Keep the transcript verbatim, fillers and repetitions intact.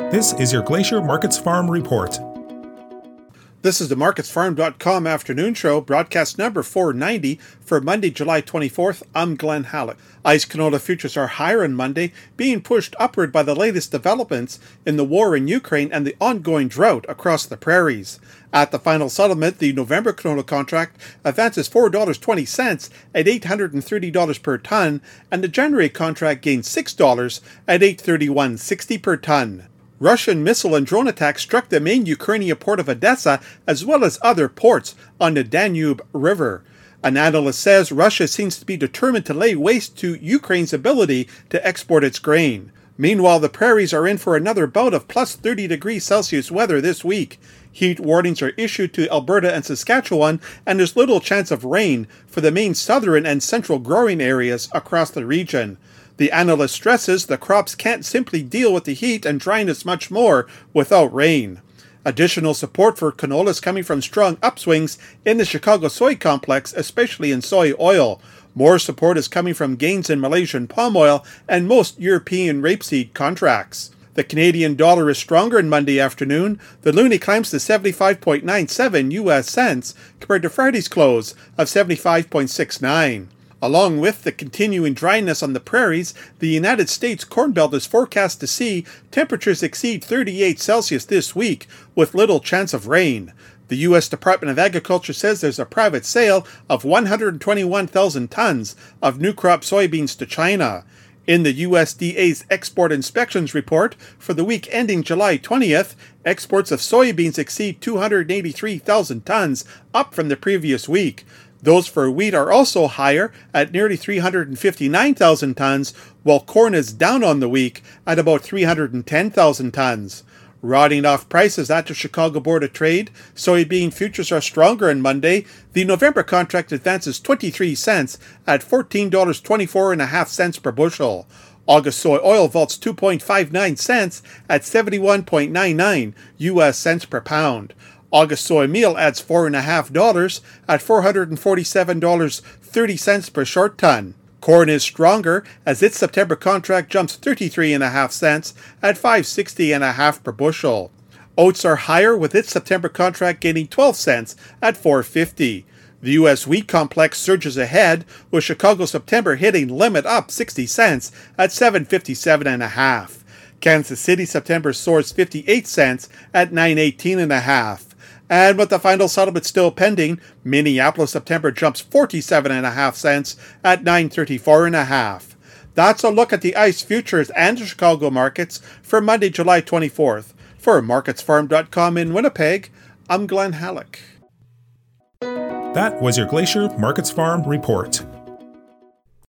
This is your Glacier Markets Farm Report. This is the markets farm dot com afternoon show, broadcast number four ninety for Monday, July twenty-fourth. I'm Glenn Halleck. Ice canola futures are higher on Monday, being pushed upward by the latest developments in the war in Ukraine and the ongoing drought across the prairies. At the final settlement, the November canola contract advances four dollars and twenty cents at eight hundred thirty dollars per ton, and the January contract gains six dollars at eight thirty-one sixty per ton. Russian missile and drone attacks struck the main Ukrainian port of Odessa as well as other ports on the Danube River. An analyst says Russia seems to be determined to lay waste to Ukraine's ability to export its grain. Meanwhile, the prairies are in for another bout of plus thirty degrees Celsius weather this week. Heat warnings are issued to Alberta and Saskatchewan, and there's little chance of rain for the main southern and central growing areas across the region. The analyst stresses the crops can't simply deal with the heat and dryness much more without rain. Additional support for canola is coming from strong upswings in the Chicago soy complex, especially in soy oil. More support is coming from gains in Malaysian palm oil and most European rapeseed contracts. The Canadian dollar is stronger on Monday afternoon. The loonie climbs to seventy-five point nine seven U S cents compared to Friday's close of seventy-five point six nine. Along with the continuing dryness on the prairies, the United States Corn Belt is forecast to see temperatures exceed thirty-eight Celsius this week, with little chance of rain. The U S Department of Agriculture says there's a private sale of one hundred twenty-one thousand tons of new crop soybeans to China. In the U S D A's Export Inspections Report for the week ending July twentieth, exports of soybeans exceed two hundred eighty-three thousand tons, up from the previous week. Those for wheat are also higher at nearly three hundred fifty-nine thousand tons, while corn is down on the week at about three hundred ten thousand tons. Rodding off prices at the Chicago Board of Trade, soybean futures are stronger on Monday. The November contract advances twenty-three cents at fourteen dollars and twenty-four cents per bushel. August soy oil vaults two point five nine cents at seventy-one point nine nine U S cents per pound. August soy meal adds four point five dollars at four hundred forty-seven dollars and thirty cents per short ton. Corn is stronger as its September contract jumps thirty-three point five cents at five sixty point five per bushel. Oats are higher with its September contract gaining twelve cents at four fifty. The U S wheat complex surges ahead, with Chicago September hitting limit up sixty cents at seven fifty-seven point five. Kansas City September soars fifty-eight cents at nine eighteen point five. And with the final settlement still pending, Minneapolis September jumps forty-seven point five cents at nine thirty-four point five. That's a look at the ICE futures and the Chicago markets for Monday, July twenty-fourth. For markets farm dot com in Winnipeg, I'm Glenn Halleck. That was your Glacier Markets Farm Report.